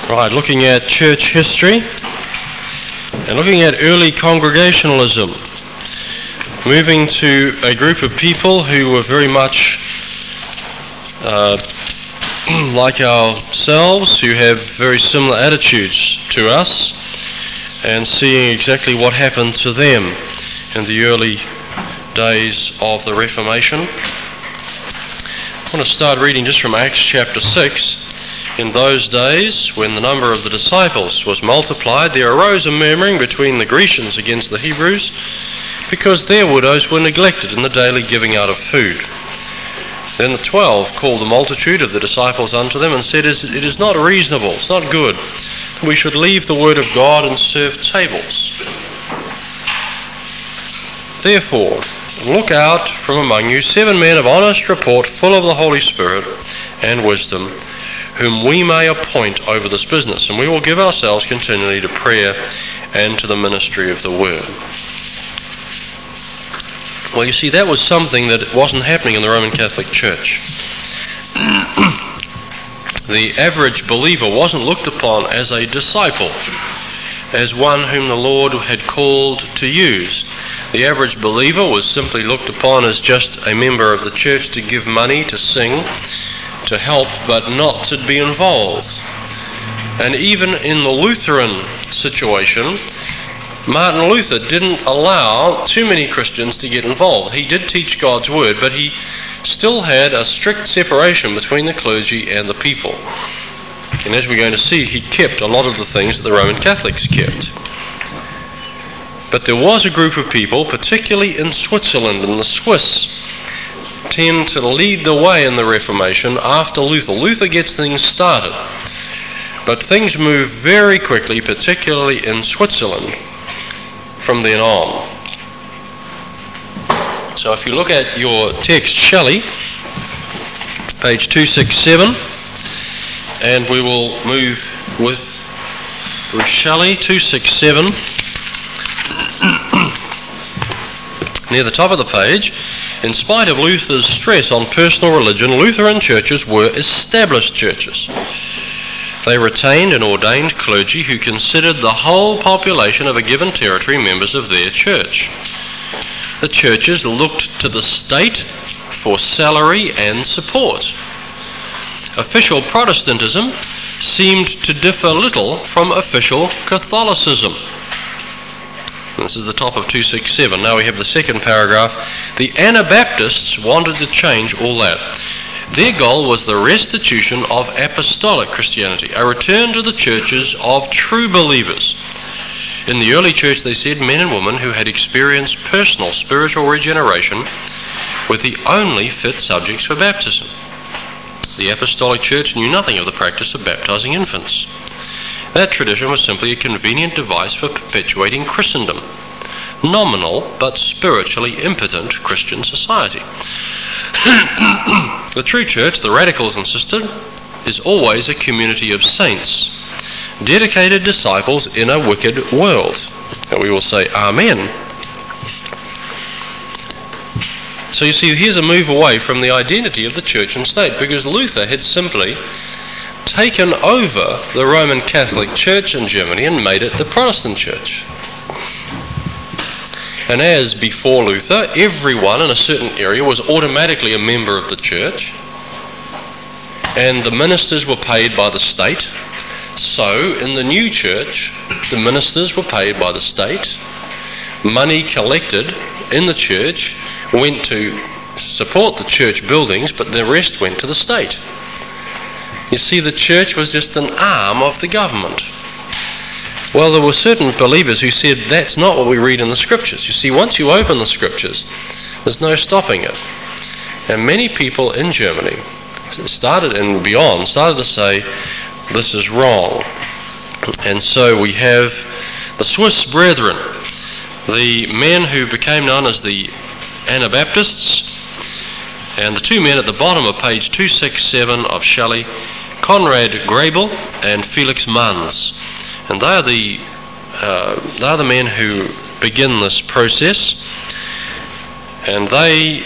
Right, looking at church history and looking at early congregationalism, moving to a group of people who were very much like ourselves, who have very similar attitudes to us, and seeing exactly what happened to them in the early days of the Reformation. I want to start reading just from Acts chapter 6. In those days, when the number of the disciples was multiplied, there arose a murmuring between the Grecians against the Hebrews, because their widows were neglected in the daily giving out of food. Then the 12 called the multitude of the disciples unto them, and said, It is not reasonable, it's not good, that we should leave the word of God and serve tables. Therefore, look out from among you 7 men of honest report, full of the Holy Spirit and wisdom, whom we may appoint over this business, and we will give ourselves continually to prayer and to the ministry of the word. Well, you see, that was something that wasn't happening in the Roman Catholic Church. The average believer wasn't looked upon as a disciple, as one whom the Lord had called to use. The average believer was simply looked upon as just a member of the church to give money, to sing, to help, but not to be involved. And even in the Lutheran situation, Martin Luther didn't allow too many Christians to get involved. He did teach God's word, but he still had a strict separation between the clergy and the people. And as we're going to see, he kept a lot of the things that the Roman Catholics kept. But there was a group of people, particularly in Switzerland, and the Swiss tend to lead the way in the Reformation after Luther. Luther gets things started, but things move very quickly, particularly in Switzerland, from then on. So if you look at your text, Shelley, page 267, and we will move with Shelley, 267, near the top of the page. In spite of Luther's stress on personal religion, Lutheran churches were established churches. They retained and ordained clergy who considered the whole population of a given territory members of their church. The churches looked to the state for salary and support. Official Protestantism seemed to differ little from official Catholicism. This is the top of 267. Now we have the second paragraph. The Anabaptists wanted to change all that. Their goal was the restitution of apostolic Christianity, a return to the churches of true believers. In the early church, they said, men and women who had experienced personal spiritual regeneration were the only fit subjects for baptism. The apostolic church knew nothing of the practice of baptizing infants. That tradition was simply a convenient device for perpetuating Christendom, nominal but spiritually impotent Christian society. The true church, the radicals insisted, is always a community of saints, dedicated disciples in a wicked world. And we will say, Amen. So you see, here's a move away from the identity of the church and state, because Luther had simply taken over the Roman Catholic Church in Germany and made it the Protestant church. And as before Luther, everyone in a certain area was automatically a member of the church, and the ministers were paid by the state. So in the new church, the ministers were paid by the state. Money collected in the church went to support the church buildings, but the rest went to the state. You see, the church was just an arm of the government. Well, there were certain believers who said that's not what we read in the scriptures. You see, once you open the scriptures, there's no stopping it. And many people in Germany started and beyond started to say this is wrong. And so we have the Swiss Brethren, the men who became known as the Anabaptists, and the 2 men at the bottom of page 267 of Shelley, Conrad Grebel and Felix Manz. And they are the men who begin this process, and they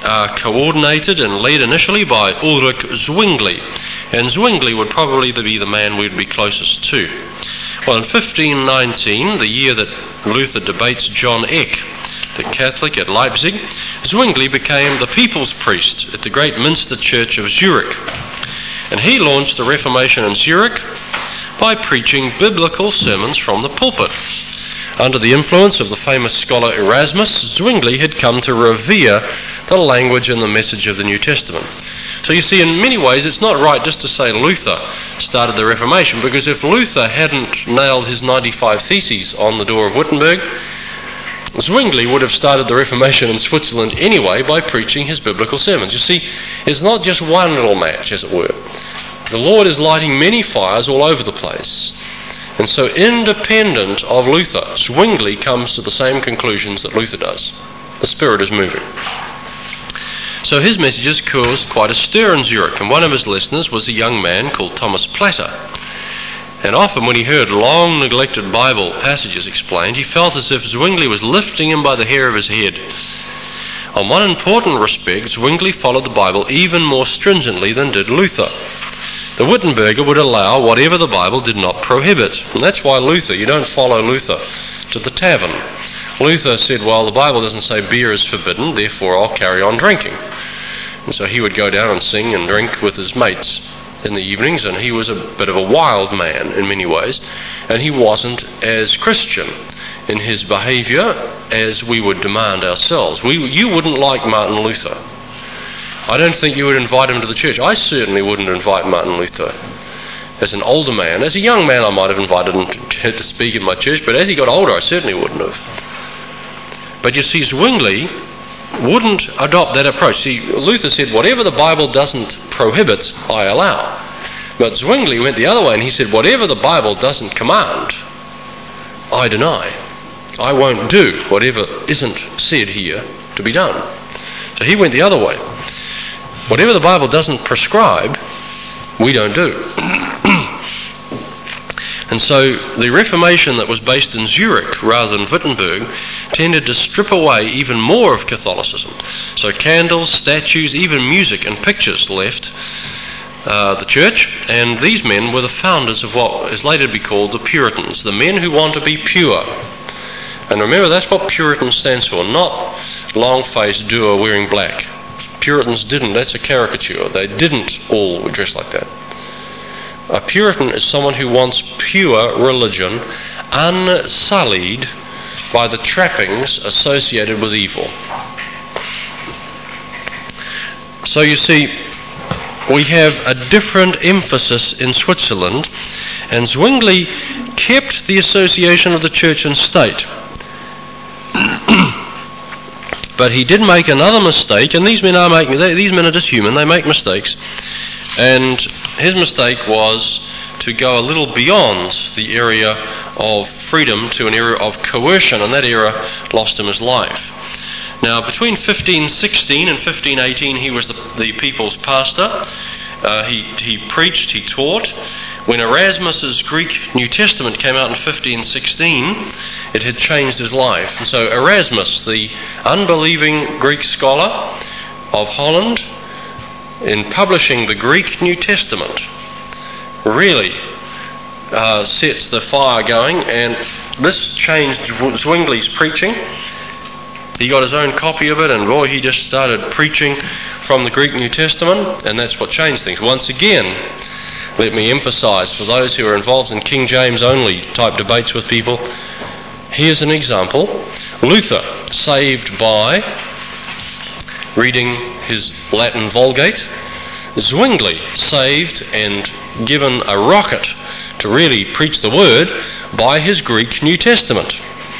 coordinated and led initially by Ulrich Zwingli. And Zwingli would probably be the man we'd be closest to. Well, in 1519, the year that Luther debates John Eck, the Catholic at Leipzig, Zwingli became the people's priest at the great Minster Church of Zurich. And he launched the Reformation in Zurich by preaching biblical sermons from the pulpit. Under the influence of the famous scholar Erasmus, Zwingli had come to revere the language and the message of the New Testament. So you see, in many ways, it's not right just to say Luther started the Reformation, because if Luther hadn't nailed his 95 Theses on the door of Wittenberg, Zwingli would have started the Reformation in Switzerland anyway by preaching his biblical sermons. You see, it's not just one little match, as it were. The Lord is lighting many fires all over the place. And so, independent of Luther, Zwingli comes to the same conclusions that Luther does. The Spirit is moving. So his messages caused quite a stir in Zurich, and one of his listeners was a young man called Thomas Platter. And often when he heard long neglected Bible passages explained, he felt as if Zwingli was lifting him by the hair of his head. On one important respect, Zwingli followed the Bible even more stringently than did Luther. The Wittenberger would allow whatever the Bible did not prohibit. And that's why Luther, you don't follow Luther to the tavern. Luther said, well, the Bible doesn't say beer is forbidden, therefore I'll carry on drinking. And so he would go down and sing and drink with his mates in the evenings, and he was a bit of a wild man in many ways, and he wasn't as Christian in his behaviour as we would demand ourselves. You wouldn't like Martin Luther. I don't think you would invite him to the church. I certainly wouldn't invite Martin Luther. As an older man, as a young man I might have invited him to speak in my church, but as he got older I certainly wouldn't have. But you see, Zwingli wouldn't adopt that approach. See, Luther said, whatever the Bible doesn't prohibit, I allow. But Zwingli went the other way and he said, whatever the Bible doesn't command, I deny. I won't do whatever isn't said here to be done. So he went the other way. Whatever the Bible doesn't prescribe, we don't do. And so the Reformation that was based in Zurich rather than Wittenberg tended to strip away even more of Catholicism. So candles, statues, even music and pictures left the church, and these men were the founders of what is later to be called the Puritans, the men who want to be pure. And remember, that's what Puritan stands for, not long-faced doer wearing black. Puritans didn't, that's a caricature. They didn't all dress like that. A Puritan is someone who wants pure religion, unsullied by the trappings associated with evil. So you see, we have a different emphasis in Switzerland, and Zwingli kept the association of the church and state. But he did make another mistake, and these men are just human, they make mistakes. And his mistake was to go a little beyond the area of freedom to an area of coercion, and that era lost him his life. Now, between 1516 and 1518, he was the people's pastor. He preached, he taught. When Erasmus's Greek New Testament came out in 1516, it had changed his life. And so Erasmus, the unbelieving Greek scholar of Holland, in publishing the Greek New Testament, really sets the fire going, and this changed Zwingli's preaching. He got his own copy of it, and boy, he just started preaching from the Greek New Testament, and that's what changed things. Once again, let me emphasize, for those who are involved in King James only type debates with people, here's an example. Luther, saved by reading his Latin Vulgate. Zwingli, saved and given a rocket to really preach the word by his Greek New Testament.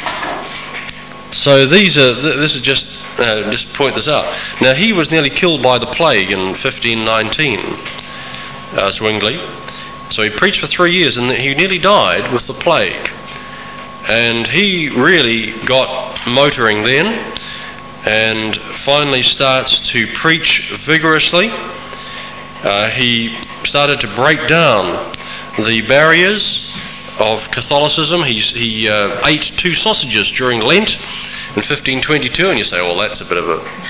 So this is just point this out. Now, he was nearly killed by the plague in 1519, Zwingli. So he preached for 3 years, and he nearly died with the plague. And he really got motoring then, and finally starts to preach vigorously. He started to break down the barriers of Catholicism. He ate 2 sausages during Lent in 1522, and you say, well, that's a bit of a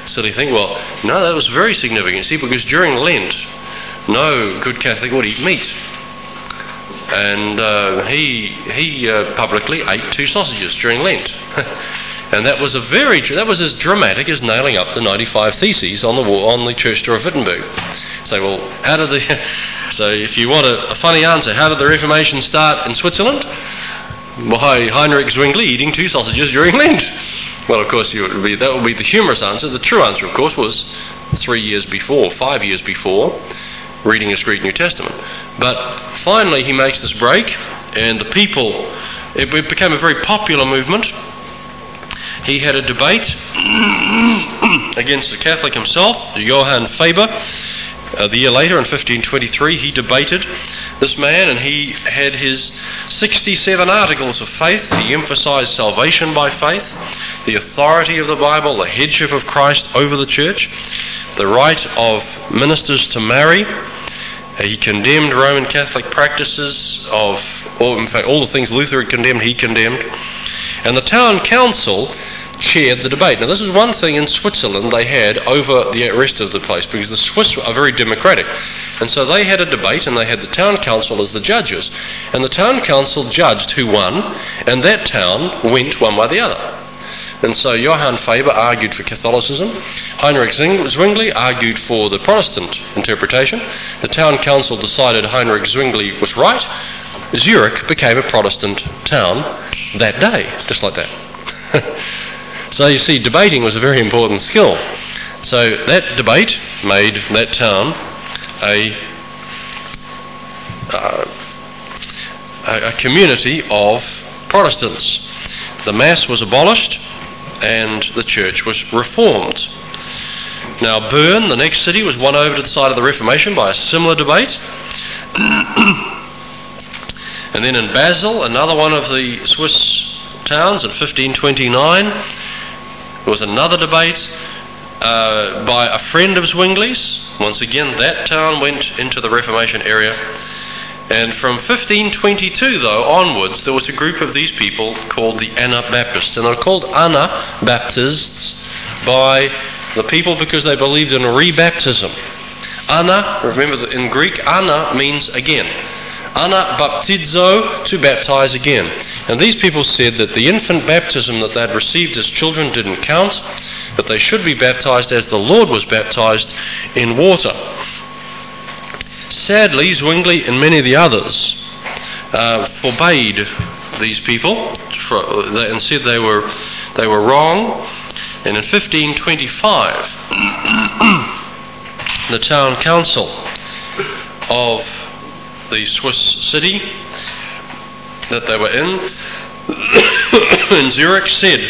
silly thing. Well, no, that was very significant. See, because during Lent, no good Catholic would eat meat. And he publicly ate 2 sausages during Lent. And that was as dramatic as nailing up the 95 Theses on the wall on the church door of Wittenberg. So, well, so if you want a funny answer, how did the Reformation start in Switzerland? By Heinrich Zwingli eating 2 sausages during Lent. Well, of course, that would be the humorous answer. The true answer, of course, was 5 years before, reading his Greek New Testament. But finally he makes this break, and the people, it became a very popular movement. He had a debate against a Catholic himself, Johann Faber. The year later, in 1523, he debated this man, and he had his 67 articles of faith. He emphasized salvation by faith, the authority of the Bible, the headship of Christ over the church, the right of ministers to marry. He condemned Roman Catholic practices all the things Luther had condemned, he condemned. And the town council chaired the debate. Now, this is one thing in Switzerland they had over the rest of the place, because the Swiss are very democratic. And so they had a debate, and they had the town council as the judges. And the town council judged who won, and that town went one by the other. And so Johann Faber argued for Catholicism. Heinrich Zwingli argued for the Protestant interpretation. The town council decided Heinrich Zwingli was right. Zurich became a Protestant town that day, just like that. So you see, debating was a very important skill. So that debate made that town a community of Protestants. The Mass was abolished, and the church was reformed. Now Bern, the next city, was won over to the side of the Reformation by a similar debate. And then in Basel, another one of the Swiss towns, in 1529, there was another debate by a friend of Zwingli's. Once again, that town went into the Reformation area. And from 1522, though, onwards, there was a group of these people called the Anabaptists. And they're called Anabaptists by the people because they believed in rebaptism. Ana, remember that in Greek, ana means again. Anabaptizo, to baptize again. And these people said that the infant baptism that they'd received as children didn't count, that they should be baptized as the Lord was baptized, in water. Sadly, Zwingli and many of the others forbade these people and said they were wrong. And in 1525, the town council of the Swiss city that they were in Zurich said,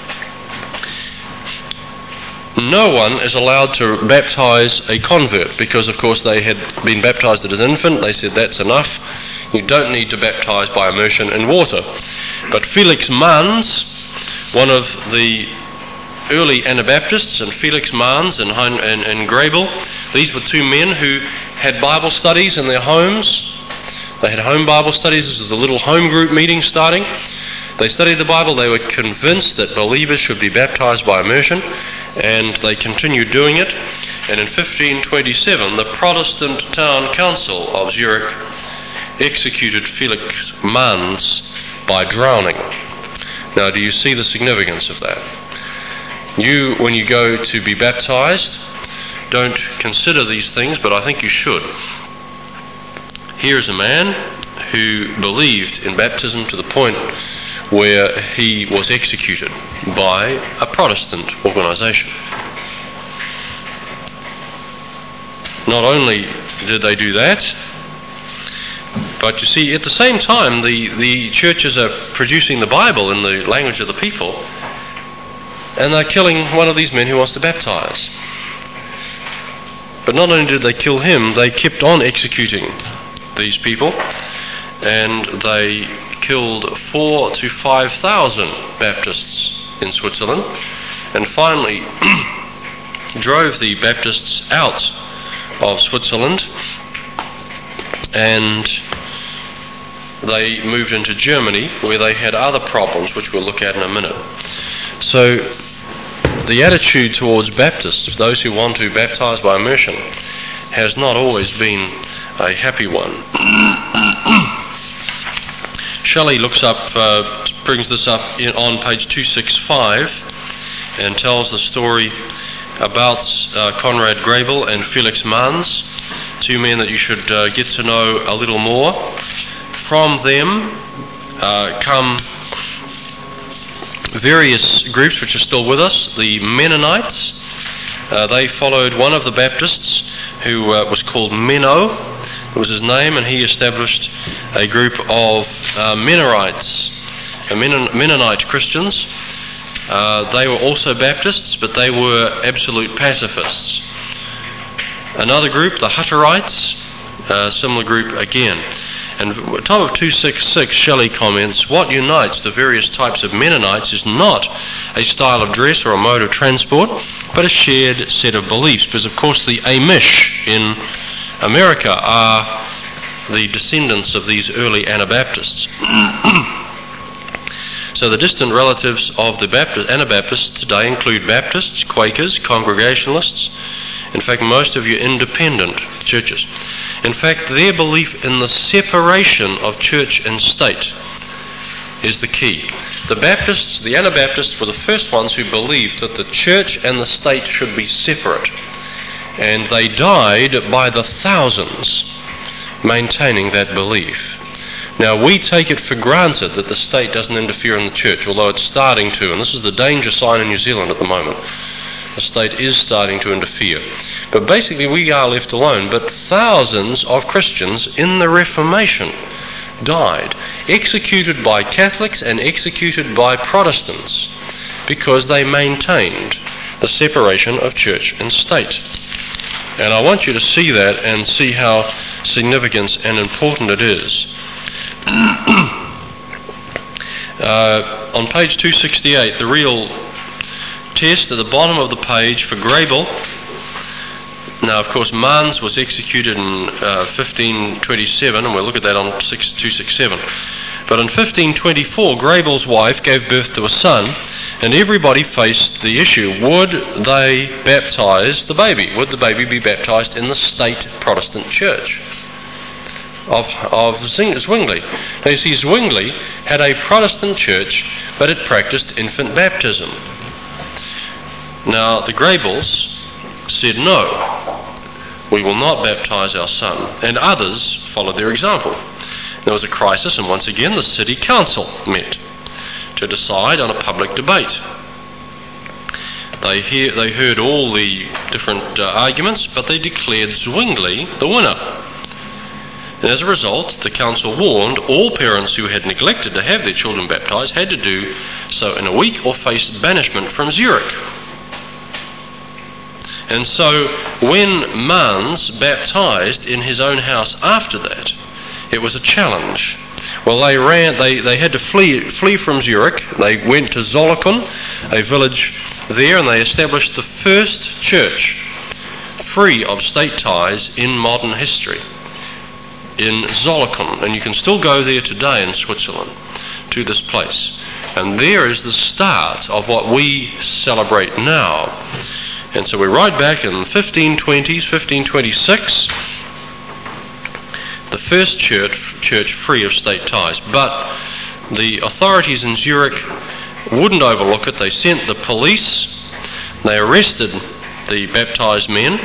no one is allowed to baptize a convert, because of course they had been baptized as an infant. They said that's enough. You don't need to baptize by immersion in water. But Felix Manz, one of the early Anabaptists, and Felix Manz and Grabel, these were two men who had Bible studies in their homes. They had home Bible studies. This was a little home group meeting starting. They studied the Bible. They were convinced that believers should be baptized by immersion, and they continued doing it. And in 1527, the Protestant town council of Zurich executed Felix Manz by drowning. Now, do you see the significance of that? When you go to be baptized, don't consider these things, but I think you should. Here's a man who believed in baptism to the point where he was executed by a Protestant organization. Not only did they do that, but you see, at the same time, the churches are producing the Bible in the language of the people, and they're killing one of these men who wants to baptize. But not only did they kill him, they kept on executing these people, and they killed 4,000 to 5,000 Baptists in Switzerland, and finally drove the Baptists out of Switzerland, and they moved into Germany, where they had other problems, which we'll look at in a minute. So the attitude towards Baptists, those who want to baptize by immersion, has not always been a happy one. Shelley brings this up on page 265 and tells the story about Conrad Grebel and Felix Manz, two men that you should get to know a little more. From them come various groups which are still with us. The Mennonites, they followed one of the Baptists who was called Menno, was his name, and he established a group of Mennonite Christians. They were also Baptists, but they were absolute pacifists. Another group, the Hutterites, similar group again. And at the time of 266, Shelley comments, what unites the various types of Mennonites is not a style of dress or a mode of transport, but a shared set of beliefs. Because, of course, the Amish in America are the descendants of these early Anabaptists. So the distant relatives of the Anabaptists today include Baptists, Quakers, Congregationalists, in fact most of your independent churches. In fact, their belief in the separation of church and state is the key. The Baptists, the Anabaptists, were the first ones who believed that the church and the state should be separate. And they died by the thousands maintaining that belief. Now, we take it for granted that the state doesn't interfere in the church, although it's starting to, and this is the danger sign in New Zealand at the moment. The state is starting to interfere. But basically we are left alone. But thousands of Christians in the Reformation died, executed by Catholics and executed by Protestants, because they maintained the separation of church and state. And I want you to see that and see how significant and important it is. On page 268, the real test at the bottom of the page for Grebel. Now, of course, Manz was executed in 1527, and we'll look at that on 267. But in 1524, Grebel's wife gave birth to a son, and everybody faced the issue: would they baptize the baby? Would the baby be baptized in the state Protestant church of Zwingli? Now, you see, Zwingli had a Protestant church, but it practiced infant baptism. Now, the Grebels said, no, we will not baptize our son, and others followed their example. There was a crisis, and once again the city council met to decide on a public debate. They heard all the different arguments, but they declared Zwingli the winner. And as a result, the council warned all parents who had neglected to have their children baptized had to do so in a week or face banishment from Zurich. And so when Manz baptized in his own house after that, it was a challenge. Well, they had to flee from Zurich. They went to Zollikofen, a village there, and they established the first church free of state ties in modern history, in Zollikofen. And you can still go there today in Switzerland, to this place. And there is the start of what we celebrate now. And so we're right back in 1520s, 1526, the first church free of state ties. But the authorities in Zurich wouldn't overlook it. They sent the police. They arrested the baptized men.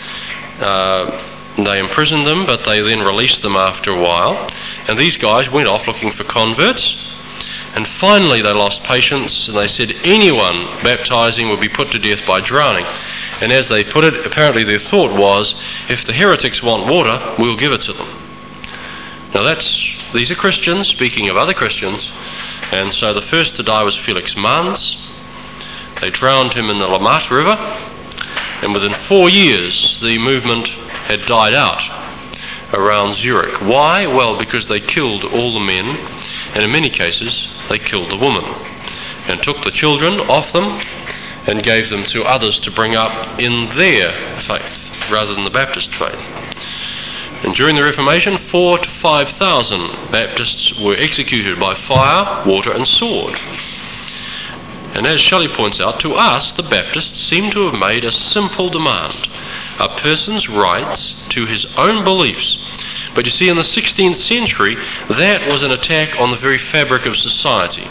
They imprisoned them, but they then released them after a while. And these guys went off looking for converts. And finally they lost patience, and they said anyone baptizing would be put to death by drowning. And as they put it, apparently their thought was, if the heretics want water, we'll give it to them. Now these are Christians speaking of other Christians, and so the first to die was Felix Manz. They drowned him in the Lammat River, and within 4 years the movement had died out around Zurich. Why? Well, because they killed all the men, and in many cases they killed the women, and took the children off them and gave them to others to bring up in their faith rather than the Baptist faith. And during the Reformation, 4,000 to 5,000 Baptists were executed by fire, water and sword. And as Shelley points out, to us, the Baptists seem to have made a simple demand: a person's rights to his own beliefs. But you see, in the 16th century, that was an attack on the very fabric of society.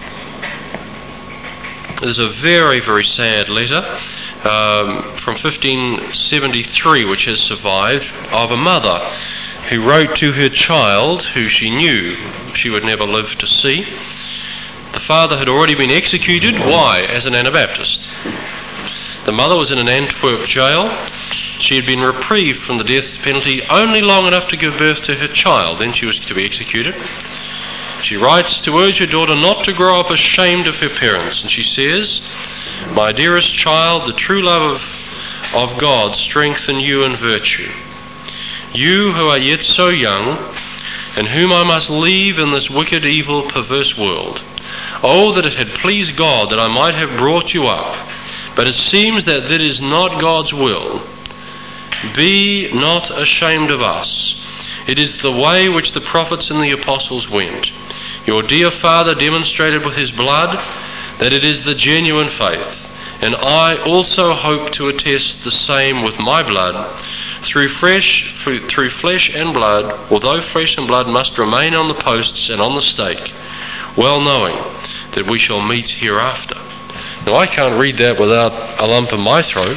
There's a very, very sad letter from 1573, which has survived, of a mother who wrote to her child, who she knew she would never live to see. The father had already been executed. Why? As an Anabaptist. The mother was in an Antwerp jail. She had been reprieved from the death penalty only long enough to give birth to her child. Then she was to be executed. She writes to urge her daughter not to grow up ashamed of her parents. And she says, "My dearest child, the true love of God strengthen you in virtue. You who are yet so young, and whom I must leave in this wicked, evil, perverse world. Oh, that it had pleased God that I might have brought you up. But it seems that is not God's will. Be not ashamed of us. It is the way which the prophets and the apostles went. Your dear father demonstrated with his blood that it is the genuine faith, and I also hope to attest the same with my blood, through flesh and blood, although flesh and blood must remain on the posts and on the stake, well knowing that we shall meet hereafter." Now, I can't read that without a lump in my throat.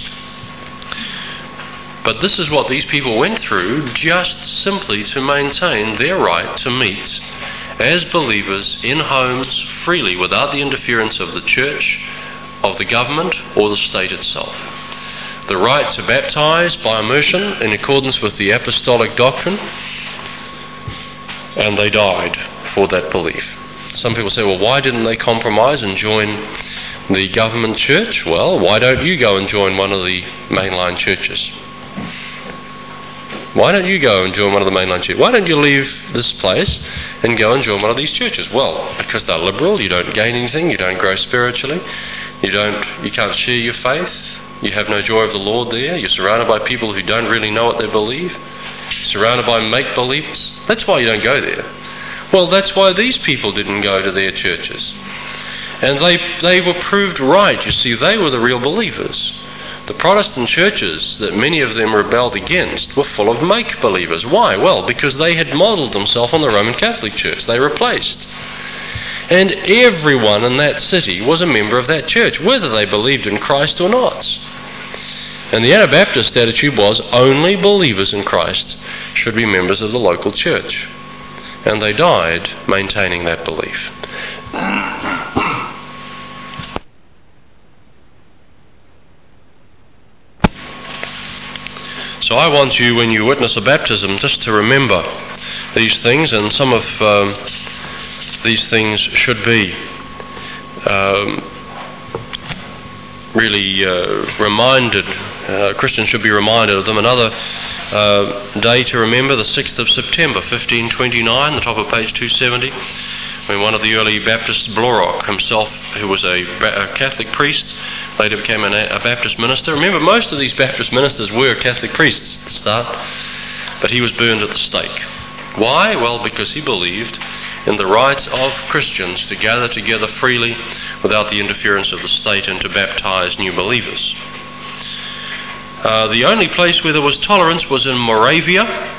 But this is what these people went through, just simply to maintain their right to meet as believers in homes freely, without the interference of the church, of the government, or the state itself. The right to baptize by immersion in accordance with the apostolic doctrine, and they died for that belief. Some people say, well, why didn't they compromise and join the government church? Well, why don't you go and join one of the mainline churches? Why don't you go and join one of the mainline churches? Why don't you leave this place and go and join one of these churches? Well, because they're liberal, you don't gain anything, you don't grow spiritually, you can't share your faith, you have no joy of the Lord there, you're surrounded by people who don't really know what they believe, surrounded by make-believers. That's why you don't go there. Well, that's why these people didn't go to their churches. And they were proved right. You see, they were the real believers. The Protestant churches that many of them rebelled against were full of make-believers. Why? Well, because they had modelled themselves on the Roman Catholic Church. They replaced. And everyone in that city was a member of that church, whether they believed in Christ or not. And the Anabaptist attitude was only believers in Christ should be members of the local church. And they died maintaining that belief. So I want you, when you witness a baptism, just to remember these things, and some of these things should be really reminded. Christians should be reminded of them. Another day to remember, the 6th of September 1529, the top of page 270, when one of the early Baptists, Blaurock himself, who was a Catholic priest, later became a Baptist minister. Remember, most of these Baptist ministers were Catholic priests at the start, but he was burned at the stake. Why? Well, because he believed in the rights of Christians to gather together freely without the interference of the state and to baptize new believers. The only place where there was tolerance was in Moravia,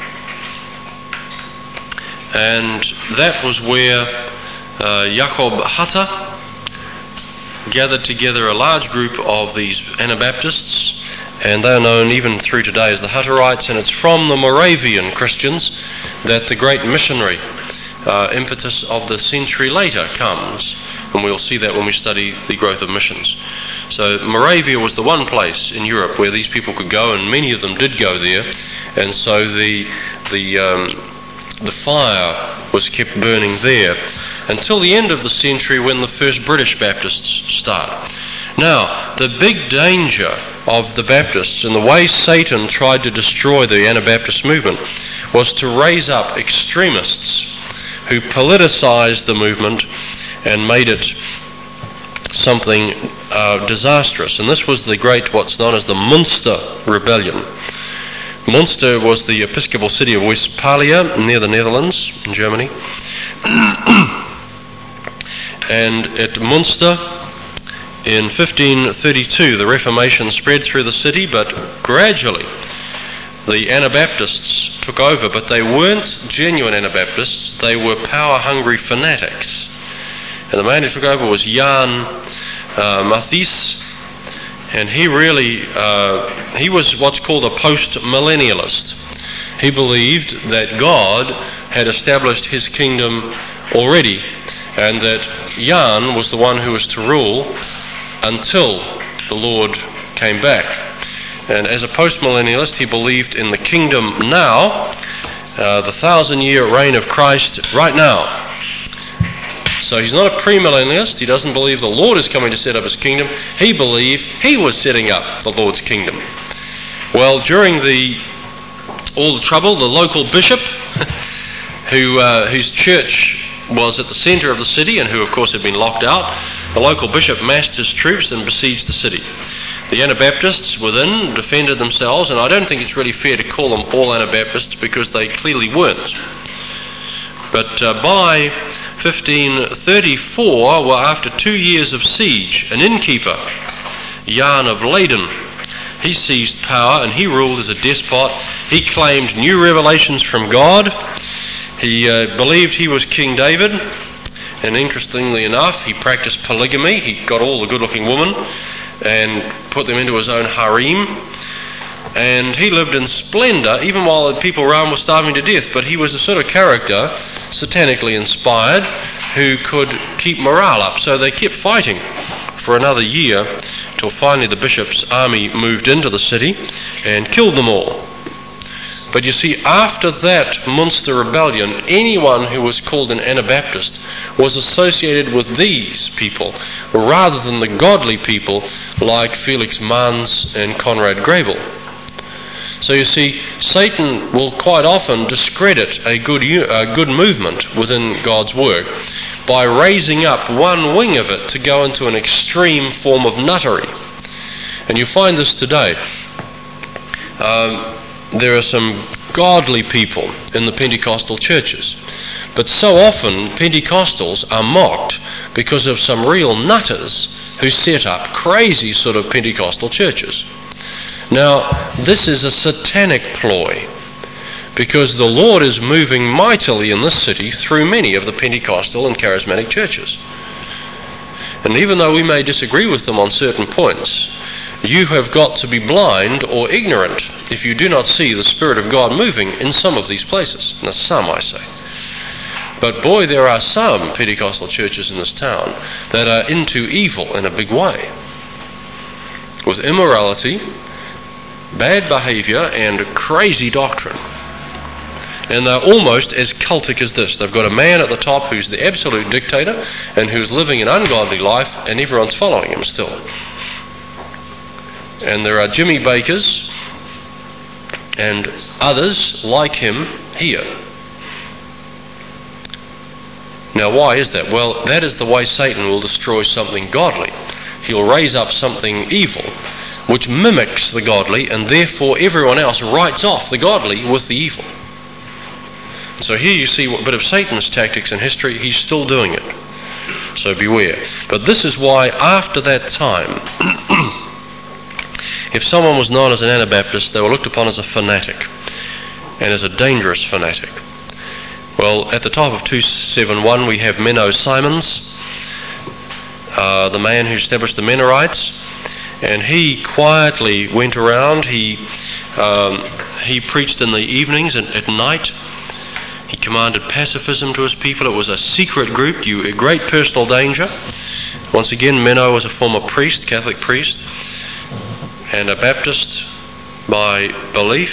and that was where Jakob Hutter gathered together a large group of these Anabaptists, and they are known even through today as the Hutterites, and it's from the Moravian Christians that the great missionary impetus of the century later comes, and we'll see that when we study the growth of missions. So Moravia was the one place in Europe where these people could go, and many of them did go there, and so the fire was kept burning there until the end of the century, when the first British Baptists start. Now, the big danger of the Baptists and the way Satan tried to destroy the Anabaptist movement was to raise up extremists who politicized the movement and made it something disastrous. And this was the great, what's known as the Munster Rebellion. Munster was the episcopal city of Westphalia near the Netherlands in Germany. And at Munster, In 1532, the Reformation spread through the city, but gradually the Anabaptists took over, but they weren't genuine Anabaptists, they were power-hungry fanatics. And the man who took over was Jan Matthys, and he was what's called a post-millennialist. He believed that God had established his kingdom already, and that Jan was the one who was to rule until the Lord came back. And as a post-millennialist, he believed in the kingdom now, the 1,000-year reign of Christ right now. So he's not a premillennialist. He doesn't believe the Lord is coming to set up his kingdom. He believed he was setting up the Lord's kingdom. Well, during all the trouble, the local bishop, whose church was at the centre of the city and who, of course, had been locked out, the local bishop massed his troops and besieged the city. The Anabaptists within defended themselves, and I don't think it's really fair to call them all Anabaptists because they clearly weren't. But by 1534, well, after 2 years of siege, an innkeeper, Jan of Leyden, he seized power and he ruled as a despot. He claimed new revelations from God. He believed he was King David, and interestingly enough, he practiced polygamy. He got all the good-looking women and put them into his own harem. And he lived in splendour, even while the people around were starving to death. But he was the sort of character, satanically inspired, who could keep morale up. So they kept fighting for another year, till finally the bishop's army moved into the city and killed them all. But you see, after that Munster rebellion, anyone who was called an Anabaptist was associated with these people, rather than the godly people like Felix Manz and Conrad Grebel. So you see, Satan will quite often discredit a good movement within God's work by raising up one wing of it to go into an extreme form of nuttery. And you find this today. There are some godly people in the Pentecostal churches, but so often Pentecostals are mocked because of some real nutters who set up crazy sort of Pentecostal churches. Now, this is a satanic ploy, because the Lord is moving mightily in this city through many of the Pentecostal and charismatic churches. And even though we may disagree with them on certain points, you have got to be blind or ignorant if you do not see the Spirit of God moving in some of these places. Now, some, I say. But boy, there are some Pentecostal churches in this town that are into evil in a big way, with immorality, bad behaviour, and crazy doctrine. And they're almost as cultic as this. They've got a man at the top who's the absolute dictator and who's living an ungodly life, and everyone's following him still. And there are Jimmy Bakers and others like him here. Now, why is that? Well, that is the way Satan will destroy something godly. He'll raise up something evil which mimics the godly, and therefore everyone else writes off the godly with the evil. So here you see a bit of Satan's tactics in history. He's still doing it. So beware. But this is why after that time, if someone was known as an Anabaptist, they were looked upon as a fanatic, and as a dangerous fanatic. Well, at the top of 271 we have Menno Simons, the man who established the Mennonites, and he quietly went around. He preached in the evenings and at night. He commanded pacifism to his people. It was a secret group, a great personal danger. Once again, Menno was a former priest, Catholic priest, and a Baptist by belief,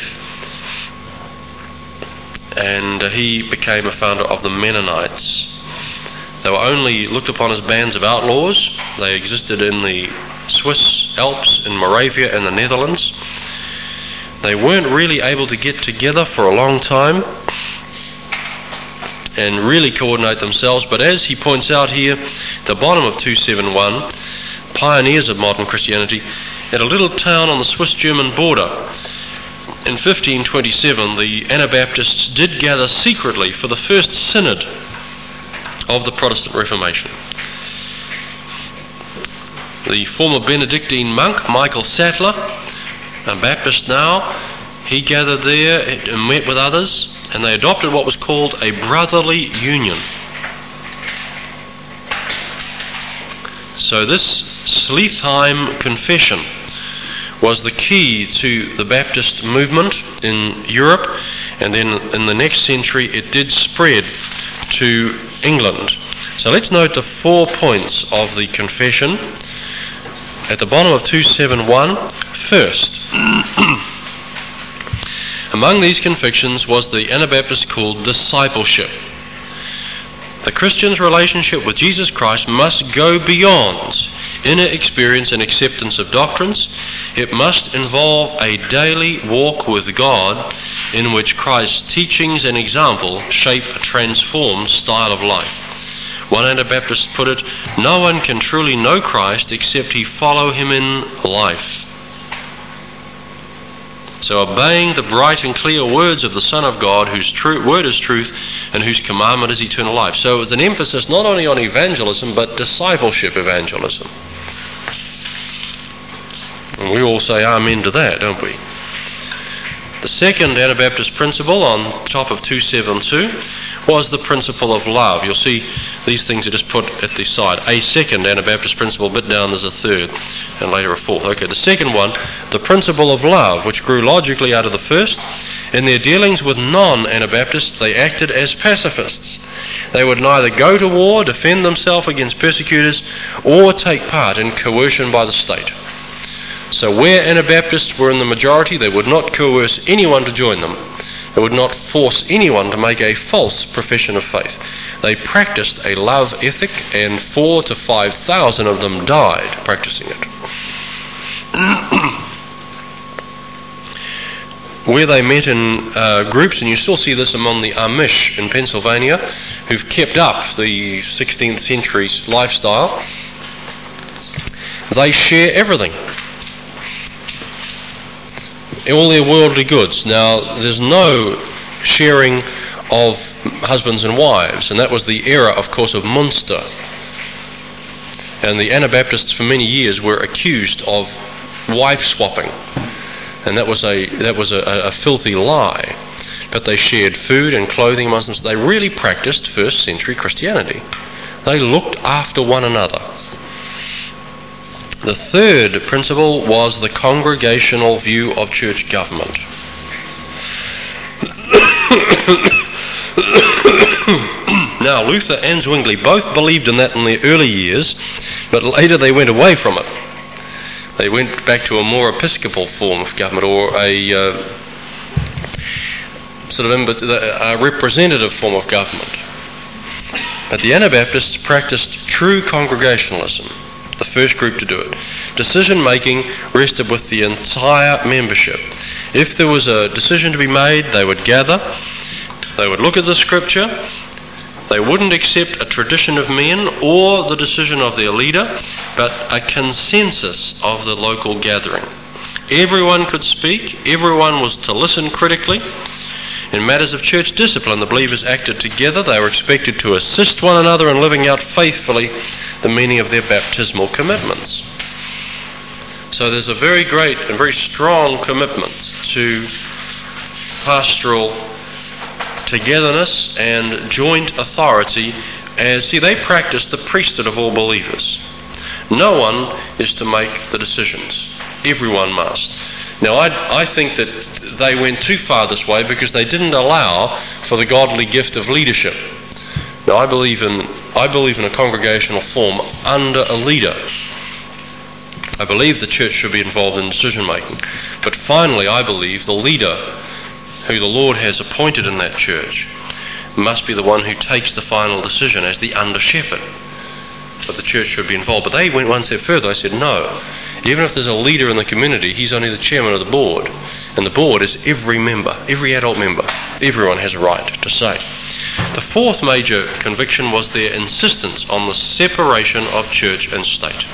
and he became a founder of the Mennonites. They were only looked upon as bands of outlaws. They existed in the Swiss Alps, in Moravia and the Netherlands. They weren't really able to get together for a long time and really coordinate themselves, but as he points out here, the bottom of 271, pioneers of modern Christianity, at a little town on the Swiss-German border, in 1527, the Anabaptists did gather secretly for the first synod of the Protestant Reformation. The former Benedictine monk, Michael Sattler, a Baptist now, he gathered there and met with others, and they adopted what was called a brotherly union. So this Sleethheim Confession was the key to the Baptist movement in Europe, and then in the next century it did spread to England. So let's note the 4 points of the confession at the bottom of 271. First, among these convictions was the Anabaptist called discipleship. The Christian's relationship with Jesus Christ must go beyond inner experience and acceptance of doctrines. It must involve a daily walk with God in which Christ's teachings and example shape a transformed style of life. One Anabaptist put it, "No one can truly know Christ except he follow him in life." So obeying the bright and clear words of the Son of God, whose word is truth and whose commandment is eternal life. So it was an emphasis not only on evangelism, but discipleship evangelism. And we all say amen to that, don't we? The second Anabaptist principle on top of 272 was the principle of love. You'll see these things are just put at the side. A second Anabaptist principle, a bit down there's a third, and later a fourth. Okay, the second one, the principle of love, which grew logically out of the first. In their dealings with non-Anabaptists, they acted as pacifists. They would neither go to war, defend themselves against persecutors, or take part in coercion by the state. So where Anabaptists were in the majority, they would not coerce anyone to join them. They would not force anyone to make a false profession of faith. They practiced a love ethic, and 4,000 to 5,000 of them died practicing it. Where they met in groups, and you still see this among the Amish in Pennsylvania, who've kept up the 16th century lifestyle, they share everything. All their worldly goods. Now, there's no sharing of husbands and wives, and that was the era, of course, of Munster. And the Anabaptists for many years were accused of wife swapping, and that was a filthy lie. But they shared food and clothing amongst them. So they really practiced first century Christianity. They looked after one another. The third principle was the congregational view of church government. Now, Luther and Zwingli both believed in that in their early years, but later they went away from it. They went back to a more episcopal form of government, or a representative form of government. But the Anabaptists practiced true congregationalism. The first group to do it. Decision-making rested with the entire membership. If there was a decision to be made, they would gather, they would look at the scripture, they wouldn't accept a tradition of men or the decision of their leader, but a consensus of the local gathering. Everyone could speak, everyone was to listen critically. In matters of church discipline, the believers acted together. They were expected to assist one another in living out faithfully the meaning of their baptismal commitments. So there's a very great and very strong commitment to pastoral togetherness and joint authority. They practice the priesthood of all believers. No one is to make the decisions. Everyone must. Now, I think that they went too far this way because they didn't allow for the godly gift of leadership. Now, I believe in a congregational form under a leader. I believe the church should be involved in decision making. But finally, I believe the leader who the Lord has appointed in that church must be the one who takes the final decision as the under shepherd. But the church should be involved. But they went one step further. I said, no. Even if there's a leader in the community, he's only the chairman of the board. And the board is every member, every adult member. Everyone has a right to say. The fourth major conviction was their insistence on the separation of church and state.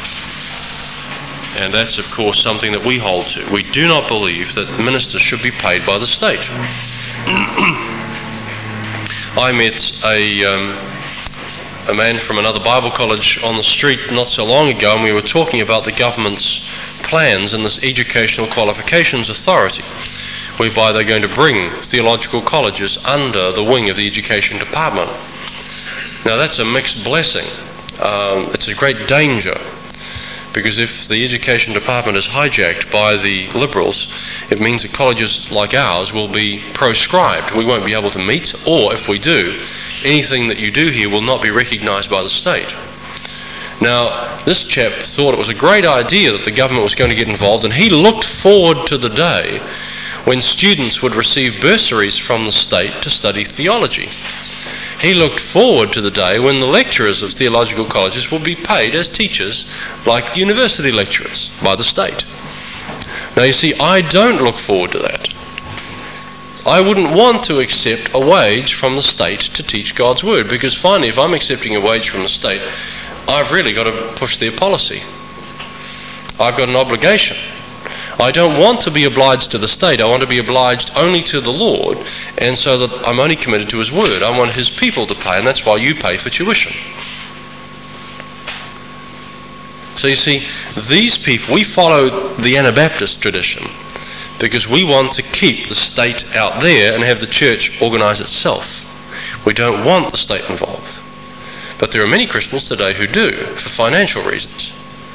And that's, of course, something that we hold to. We do not believe that ministers should be paid by the state. I met a a man from another Bible college on the street not so long ago, and we were talking about the government's plans in this Educational Qualifications Authority, whereby they're going to bring theological colleges under the wing of the Education Department. Now that's a mixed blessing. It's a great danger, because if the Education Department is hijacked by the Liberals, it means that colleges like ours will be proscribed. We won't be able to meet, or if we do, anything that you do here will not be recognised by the state. Now, this chap thought it was a great idea that the government was going to get involved, and he looked forward to the day when students would receive bursaries from the state to study theology. He looked forward to the day when the lecturers of theological colleges will be paid as teachers like university lecturers by the state. Now you see, I don't look forward to that. I wouldn't want to accept a wage from the state to teach God's Word, because finally, if I'm accepting a wage from the state, I've really got to push their policy. I've got an obligation. I don't want to be obliged to the state. I want to be obliged only to the Lord, and so that I'm only committed to His Word. I want His people to pay, and that's why you pay for tuition. So you see, these people, we follow the Anabaptist tradition because we want to keep the state out there and have the church organise itself. We don't want the state involved. But there are many Christians today who do, for financial reasons.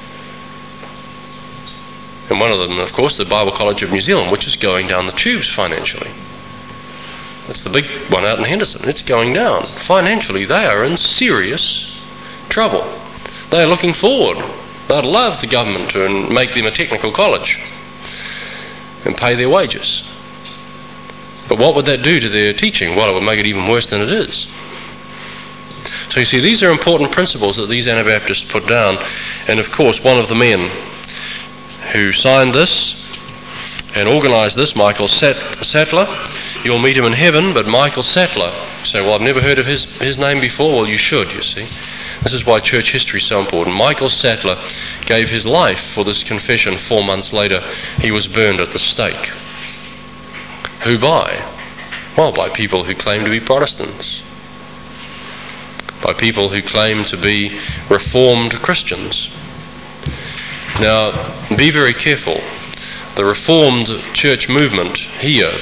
And one of them, of course, the Bible College of New Zealand, which is going down the tubes financially. That's the big one out in Henderson. It's going down. Financially, they are in serious trouble. They are looking forward. They'd love the government to make them a technical college and pay their wages. But what would that do to their teaching? Well, it would make it even worse than it is. So you see, these are important principles that these Anabaptists put down. And of course, one of the men who signed this and organised this, Michael Sattler, you'll meet him in heaven, but Michael Sattler, you say, well, I've never heard of his name before. Well, you should, you see. This is why church history is so important. Michael Sattler gave his life for this confession. 4 months later, he was burned at the stake. Who by? Well, by people who claim to be Protestants. By people who claim to be Reformed Christians. Now, be very careful. The Reformed church movement here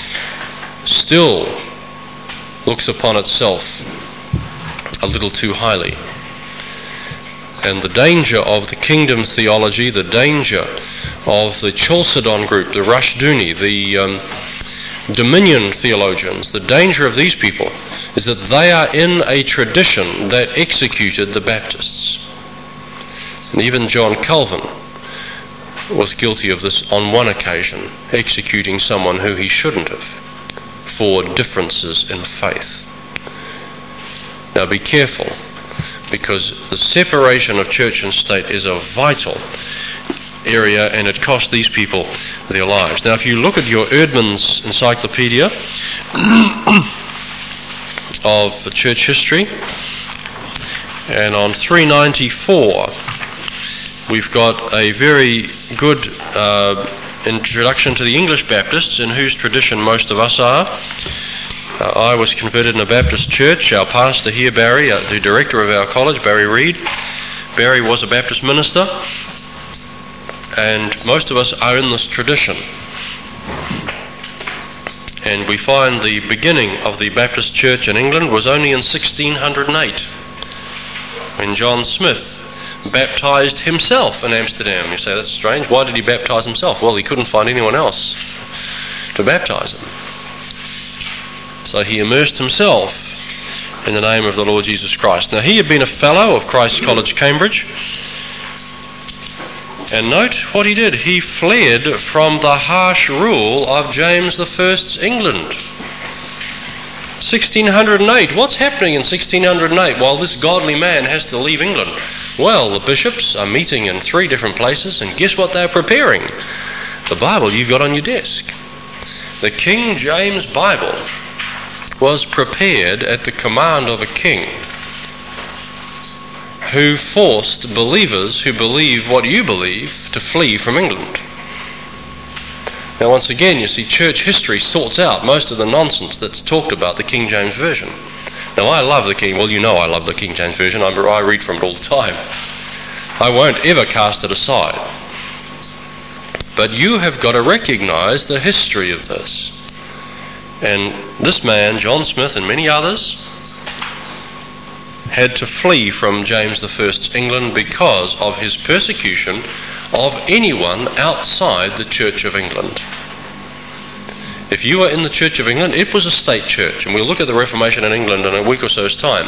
still looks upon itself a little too highly. And the danger of the kingdom theology, the danger of the Chalcedon group, the Rushduni, the Dominion theologians, the danger of these people is that they are in a tradition that executed the Baptists. And even John Calvin was guilty of this on one occasion, executing someone who he shouldn't have for differences in faith. Now be careful, because the separation of church and state is a vital area, and it cost these people their lives. Now if you look at your Erdman's Encyclopedia of the church history, and on 394 we've got a very good introduction to the English Baptists, in whose tradition most of us are. I was converted in a Baptist church. Our pastor here, Barry, the director of our college, Barry Reed, Barry was a Baptist minister, and most of us are in this tradition. And we find the beginning of the Baptist church in England was only in 1608, when John Smith baptized himself in Amsterdam. You say, that's strange. Why did he baptize himself? Well, he couldn't find anyone else to baptize him. So he immersed himself in the name of the Lord Jesus Christ. Now, he had been a fellow of Christ's College, Cambridge. And note what he did. He fled from the harsh rule of James I's England. 1608. What's happening in 1608 while this godly man has to leave England? Well, the bishops are meeting in 3 different places, and guess what they're preparing? The Bible you've got on your desk. The King James Bible was prepared at the command of a king who forced believers who believe what you believe to flee from England. Now once again, you see, church history sorts out most of the nonsense that's talked about the King James Version. Now I love the King, well you know I love the King James Version, I read from it all the time. I won't ever cast it aside. But you have got to recognise the history of this. And this man, John Smith, and many others, had to flee from James I's England because of his persecution of anyone outside the Church of England. If you were in the Church of England, it was a state church, and we'll look at the Reformation in England in a week or so's time.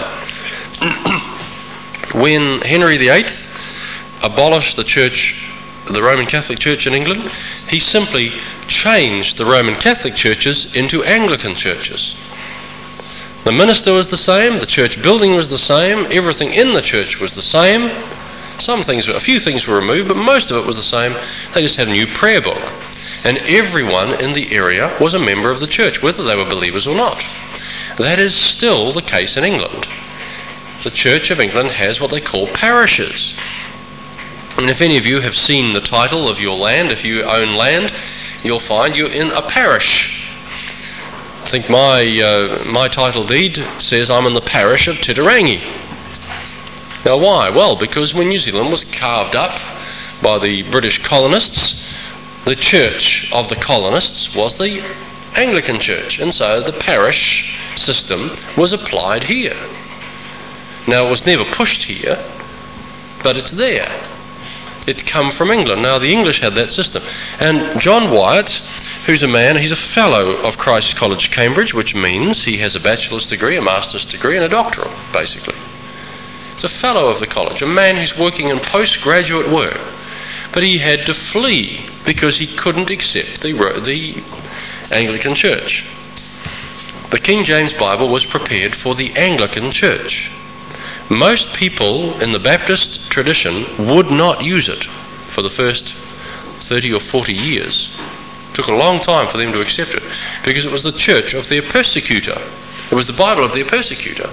When Henry VIII abolished the church, the Roman Catholic Church in England, he simply changed the Roman Catholic churches into Anglican churches. The minister was the same, the church building was the same, everything in the church was the same. A few things were removed, but most of it was the same. They just had a new prayer book. And everyone in the area was a member of the church, whether they were believers or not. That is still the case in England. The Church of England has what they call parishes. And if any of you have seen the title of your land, if you own land, you'll find you're in a parish. I think my title deed says I'm in the parish of Titirangi. Now why? Well, because when New Zealand was carved up by the British colonists, the church of the colonists was the Anglican church, and so the parish system was applied here. Now it was never pushed here, but it's there. It come from England. Now the English had that system. And John Wyatt, who's a man, he's a fellow of Christ's College, Cambridge, which means he has a bachelor's degree, a master's degree, and a doctoral, basically. He's a fellow of the college, a man who's working in postgraduate work. But he had to flee because he couldn't accept the Anglican Church. The King James Bible was prepared for the Anglican Church. Most people in the Baptist tradition would not use it for the first 30 or 40 years. It took a long time for them to accept it because it was the church of their persecutor. It was the Bible of their persecutor.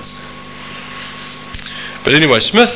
But anyway, Smith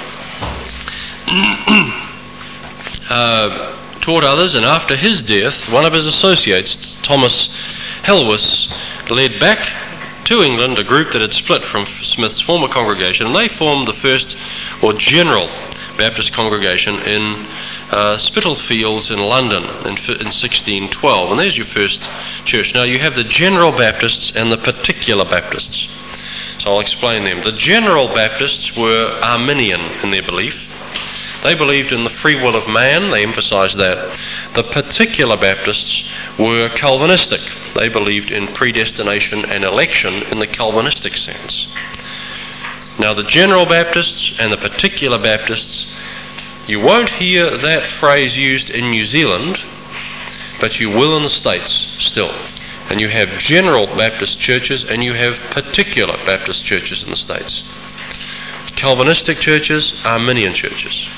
taught others, and after his death, one of his associates, Thomas Helwys, led back to England a group that had split from Smith's former congregation, and they formed the first or general Baptist congregation in Spitalfields in London in 1612, and there's your first church. Now you have the General Baptists and the Particular Baptists, so I'll explain them. The General Baptists were Arminian in their belief. They believed in the free will of man, they emphasised that. The Particular Baptists were Calvinistic. They believed in predestination and election in the Calvinistic sense. Now the General Baptists and the Particular Baptists, you won't hear that phrase used in New Zealand, but you will in the States still. And you have General Baptist churches and you have Particular Baptist churches in the States. Calvinistic churches, Arminian churches.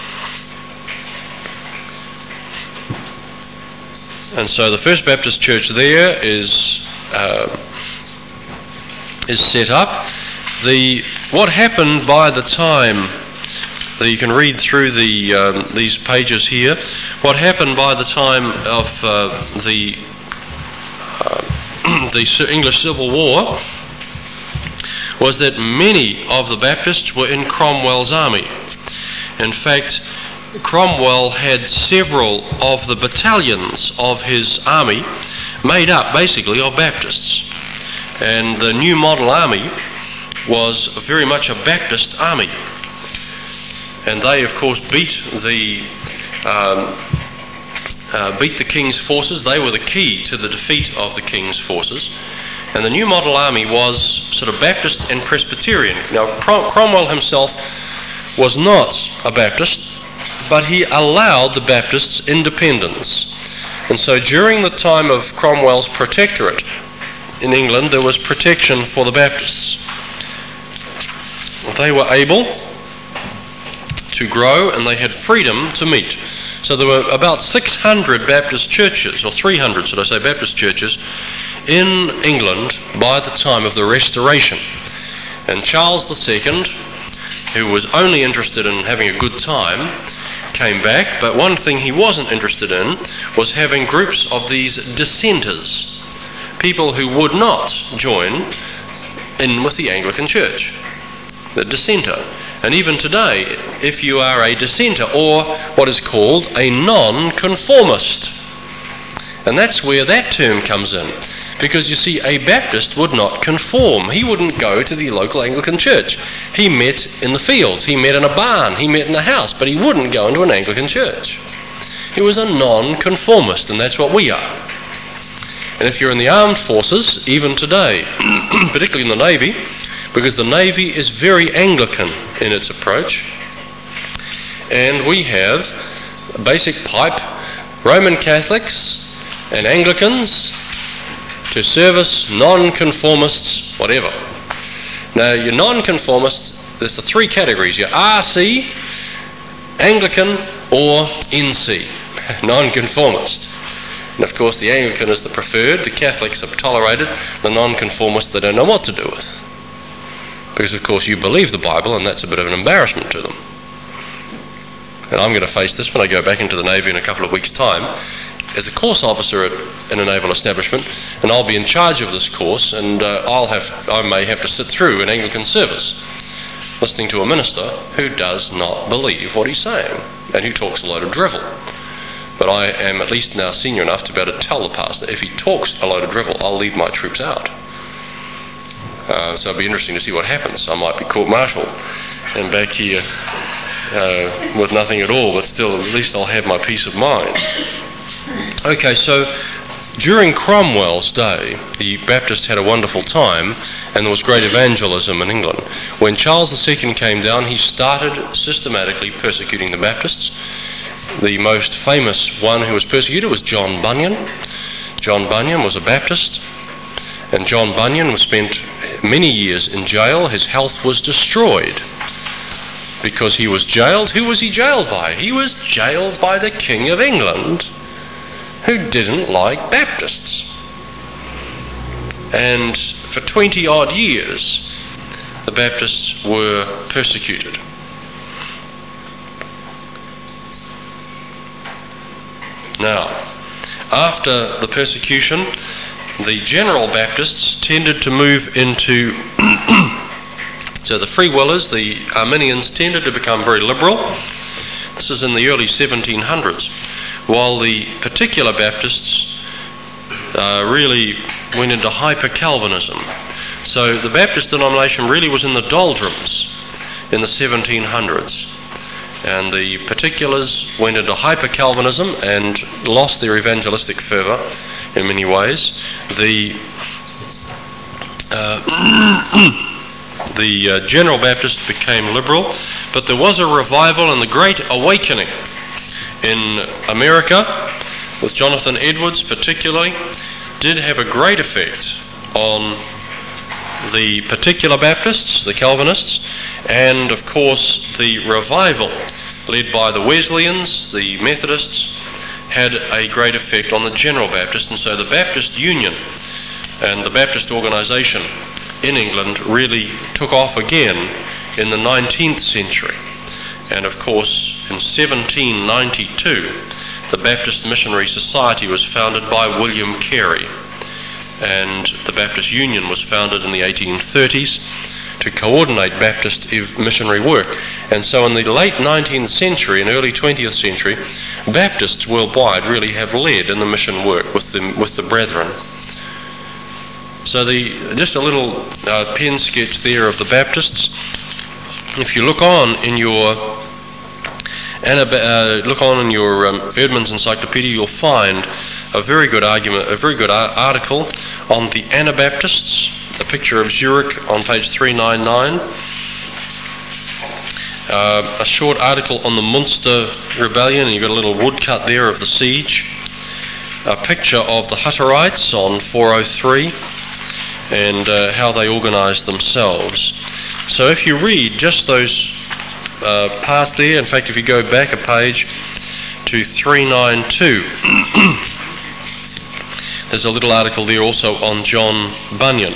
And so the First Baptist Church there is set up. What happened by the time that you can read through these pages here, what happened by the time of the English Civil War was that many of the Baptists were in Cromwell's army. In fact, Cromwell had several of the battalions of his army made up basically of Baptists. And the New Model Army was very much a Baptist army. And they, of course, beat the King's forces. They were the key to the defeat of the King's forces. And the New Model Army was sort of Baptist and Presbyterian. Now, Cromwell himself was not a Baptist, but he allowed the Baptists independence. And so during the time of Cromwell's protectorate in England, there was protection for the Baptists. They were able to grow and they had freedom to meet. So there were about 600 Baptist churches, or 300, should I say, Baptist churches in England by the time of the Restoration. And Charles II, who was only interested in having a good time, came back, but one thing he wasn't interested in was having groups of these dissenters, people who would not join in with the Anglican Church, the dissenter. And even today, if you are a dissenter or what is called a non-conformist, and that's where that term comes in. Because you see, a Baptist would not conform. He wouldn't go to the local Anglican church. He met in the fields, he met in a barn, he met in a house, but he wouldn't go into an Anglican church. He was a non-conformist, and that's what we are. And if you're in the armed forces, even today, particularly in the Navy, because the Navy is very Anglican in its approach, and we have a basic pipe, Roman Catholics and Anglicans to service non-conformists, whatever. Now, your non-conformists, there's the three categories. Your RC, Anglican, or NC, non-conformist. And of course, the Anglican is the preferred, the Catholics are tolerated, the non-conformists they don't know what to do with. Because, of course, you believe the Bible, and that's a bit of an embarrassment to them. And I'm going to face this when I go back into the Navy in a couple of weeks' time, as a course officer in a naval establishment, and I'll be in charge of this course, and I may have to sit through an Anglican service listening to a minister who does not believe what he's saying and who talks a load of drivel. But I am at least now senior enough to be able to tell the pastor, if he talks a load of drivel, I'll leave my troops out. So it'll be interesting to see what happens. I might be court-martialed and back here with nothing at all, but still at least I'll have my peace of mind. Okay, so during Cromwell's day, the Baptists had a wonderful time, and there was great evangelism in England. When Charles II came down, he started systematically persecuting the Baptists. The most famous one who was persecuted was John Bunyan. John Bunyan was a Baptist, and John Bunyan was spent many years in jail. His health was destroyed because he was jailed. Who was he jailed by? He was jailed by the King of England, who didn't like Baptists. And for 20 odd years, the Baptists were persecuted. Now, after the persecution, the general Baptists tended to move into so the Free Willers, the Arminians, tended to become very liberal. This is in the early 1700s. While the particular Baptists really went into hyper-Calvinism. So the Baptist denomination really was in the doldrums in the 1700s. And the particulars went into hyper-Calvinism and lost their evangelistic fervour in many ways. The General Baptist became liberal, but there was a revival and the Great Awakening in America, with Jonathan Edwards particularly, did have a great effect on the particular Baptists, the Calvinists, and of course the revival led by the Wesleyans, the Methodists, had a great effect on the General Baptist. And so the Baptist Union and the Baptist organisation in England really took off again in the 19th century. And of course, in 1792, the Baptist Missionary Society was founded by William Carey, and the Baptist Union was founded in the 1830s to coordinate Baptist missionary work. And so in the late 19th century and early 20th century, Baptists worldwide really have led in the mission work with the brethren. So just a little pen sketch there of the Baptists. If you look on in your Erdman's Encyclopedia, you'll find a very good article on the Anabaptists, a picture of Zurich on page 399. A short article on the Munster Rebellion, and you've got a little woodcut there of the siege. A picture of the Hutterites on 403, and how they organised themselves. So if you read just those parts there, in fact if you go back a page to 392, there's a little article there also on John Bunyan.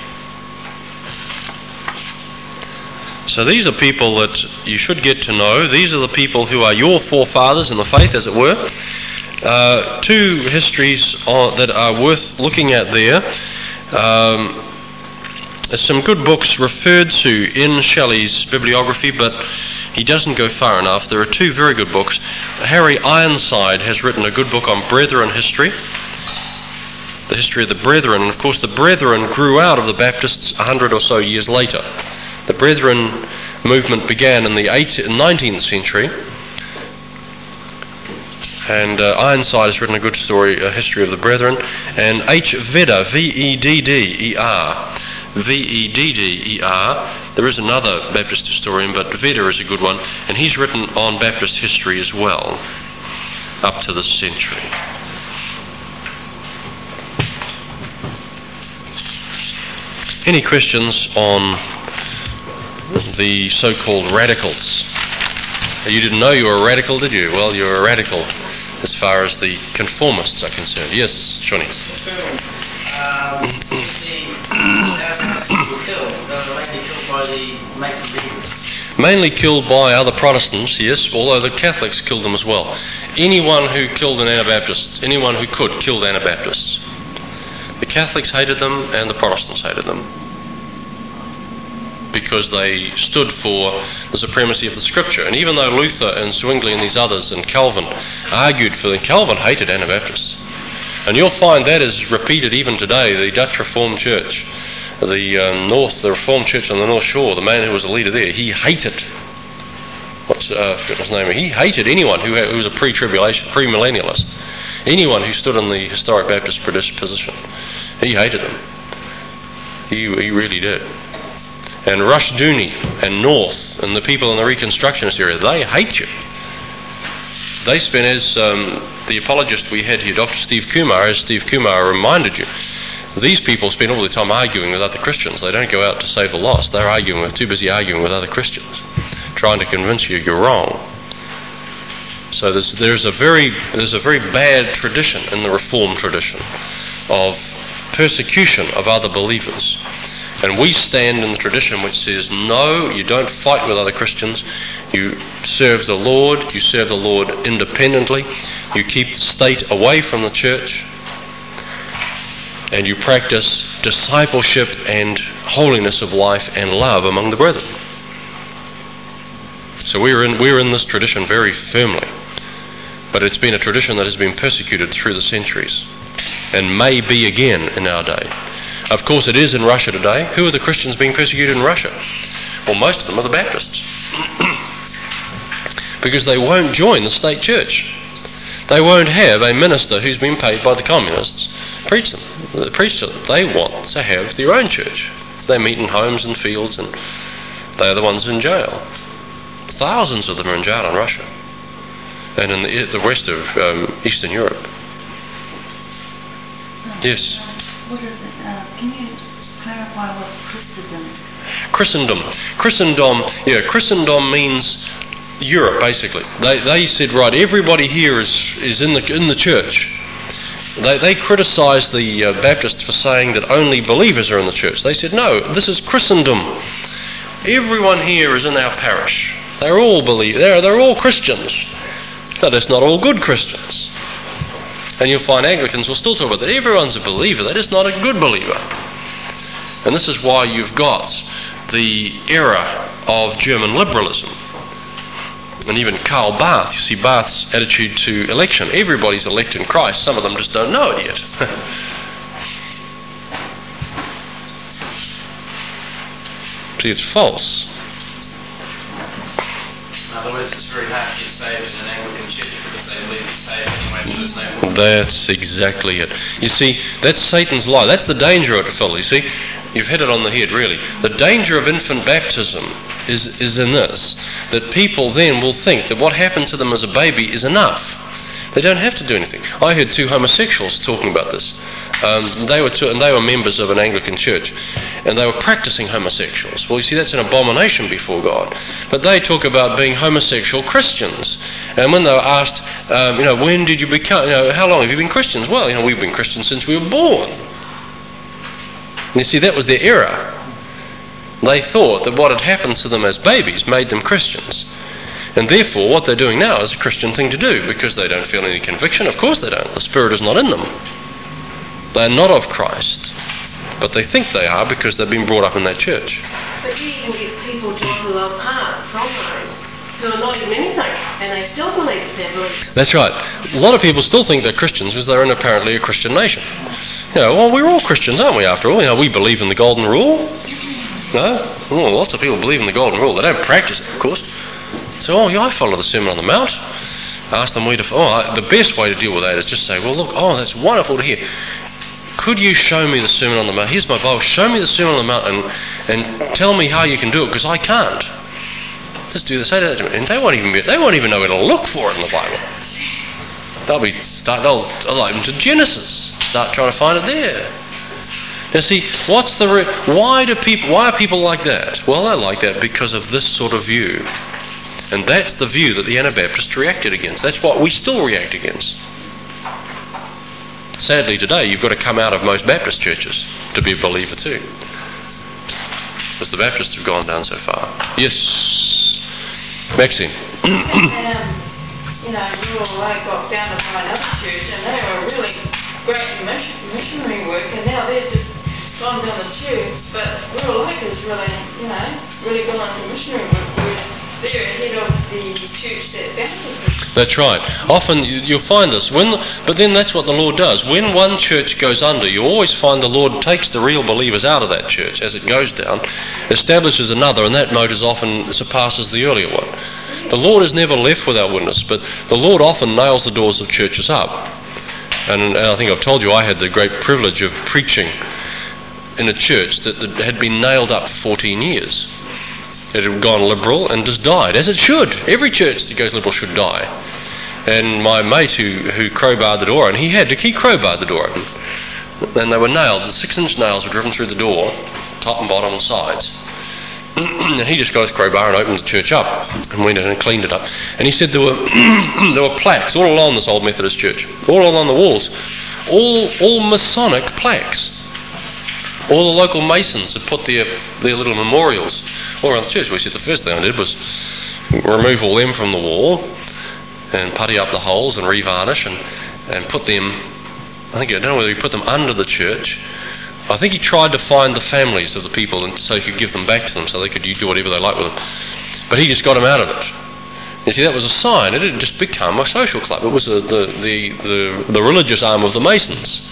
So these are people that you should get to know. These are the people who are your forefathers in the faith, as it were. Two histories that are worth looking at there. There's some good books referred to in Shelley's bibliography, but he doesn't go far enough. There are two very good books. Harry Ironside has written a good book on Brethren history, the history of the Brethren. And of course the Brethren grew out of the Baptists 100 or so years later. The Brethren movement began in the 19th century, and Ironside has written a good story, a history of the Brethren. And H. Vedder, Vedder, Vedder, there is another Baptist historian, but Vedder is a good one, and he's written on Baptist history as well, up to this century. Any questions on the so-called radicals? You didn't know you were a radical, did you? Well, you're a radical as far as the conformists are concerned. Yes, Johnny. Mainly killed by other Protestants, yes, although the Catholics killed them as well. Anyone who killed an Anabaptist, anyone who could, killed Anabaptists. The Catholics hated them and the Protestants hated them, because they stood for the supremacy of the Scripture. And even though Luther and Zwingli and these others and Calvin argued for them, Calvin hated Anabaptists. And you'll find that is repeated even today. The Dutch Reformed Church, the Reformed Church on the North Shore, the man who was the leader there, he hated, I forgot his name, he hated anyone who was a pre-tribulation, pre-millennialist. Anyone who stood in the historic Baptist position, he hated them. He really did. And Rushdoony and North and the people in the Reconstructionist area, they hate you. They spent, as the apologist we had here, Dr. Steve Kumar, as Steve Kumar reminded you, these people spend all the time arguing with other Christians. They don't go out to save the lost. They're too busy arguing with other Christians, trying to convince you you're wrong. So there's a very bad tradition in the Reformed tradition of persecution of other believers. And we stand in the tradition which says, no, you don't fight with other Christians. You serve the Lord. You serve the Lord independently. You keep the state away from the church. And you practice discipleship and holiness of life and love among the brethren. So we're in this tradition very firmly. But it's been a tradition that has been persecuted through the centuries, and may be again in our day. Of course, it is in Russia today. Who are the Christians being persecuted in Russia? Well, most of them are the Baptists. Because they won't join the state church. They won't have a minister who's been paid by the communists preach to them. They want to have their own church. They meet in homes and fields, and they're the ones in jail. Thousands of them are in jail in Russia and in the rest of Eastern Europe. Yes? What is it? Can you clarify what Christendom? Christendom means Europe, basically. They said, right, everybody here is in the church. They criticised the Baptists for saying that only believers are in the church. They said, no, this is Christendom. Everyone here is in our parish. They're all they're all Christians. No, that's not all good Christians. And you'll find Anglicans will still talk about that. Everyone's a believer. They're just not a good believer. And this is why you've got the era of German liberalism. And even Karl Barth, you see Barth's attitude to election. Everybody's elect in Christ. Some of them just don't know it yet. See, it's false. In other words, it's very hard to get saved in an Anglican church because they believe you're saved anyway, so there's no point. That's exactly it. You see, that's Satan's lie. That's the danger of it, Phil. You see, you've hit it on the head, really. The danger of infant baptism is in this, that people then will think that what happened to them as a baby is enough. They don't have to do anything. I heard two homosexuals talking about this. They were members of an Anglican church, and they were practicing homosexuals. Well, you see, that's an abomination before God. But they talk about being homosexual Christians. And when they were asked, when did you become, how long have you been Christians? Well, we've been Christians since we were born. And you see, that was their error. They thought that what had happened to them as babies made them Christians. And therefore, what they're doing now is a Christian thing to do, because they don't feel any conviction. Of course they don't. The Spirit is not in them. They are not of Christ. But they think they are because they've been brought up in that church. But you can get people to pull apart from those who are not even anything, and they still believe that they're believers. That's right. A lot of people still think they're Christians because they're in apparently a Christian nation. Well, we're all Christians, aren't we, after all? We believe in the Golden Rule. No? Well, lots of people believe in the Golden Rule. They don't practice it, of course. So, I follow the Sermon on the Mount. Ask them the best way to deal with that is just say, well, look, that's wonderful to hear. Could you show me the Sermon on the Mount? Here's my Bible. Show me the Sermon on the Mount and tell me how you can do it, because I can't. Just do the say that to me. And they won't even know where to look for it in the Bible. They'll open to Genesis, start trying to find it there. Now see, why are people like that? Well, they're like that because of this sort of view. And that's the view that the Anabaptists reacted against. That's what we still react against. Sadly today, you've got to come out of most Baptist churches to be a believer too. Because the Baptists have gone down so far. Yes, Maxine. You all got founded by another church, and they were really great missionary work, and now they're just gone down the tubes. But Rural Lake is really gone on to missionary work, whereas they're ahead of the church that founded them. That's right. Often you'll find this. But then that's what the Lord does. When one church goes under, you always find the Lord takes the real believers out of that church as it goes down, establishes another, and that motive often surpasses the earlier one. The Lord is never left without witness, but the Lord often nails the doors of churches up. And I think I've told you I had the great privilege of preaching in a church that had been nailed up for 14 years. It had gone liberal and just died, as it should. Every church that goes liberal should die. And my mate who crowbarred the door, and he crowbarred the door open. And they were nailed. The 6-inch nails were driven through the door, top and bottom and sides. And he just got his crowbar and opened the church up and went in and cleaned it up. And he said there were plaques all along this old Methodist church, all along the walls, all Masonic plaques. All the local Masons had put their little memorials all around the church. We said the first thing I did was remove all them from the wall and putty up the holes and revarnish and put them, I don't know whether he put them under the church. I think he tried to find the families of the people and so he could give them back to them so they could do whatever they liked with them. But he just got them out of it. You see, that was a sign. It didn't just become a social club. It was the religious arm of the Masons.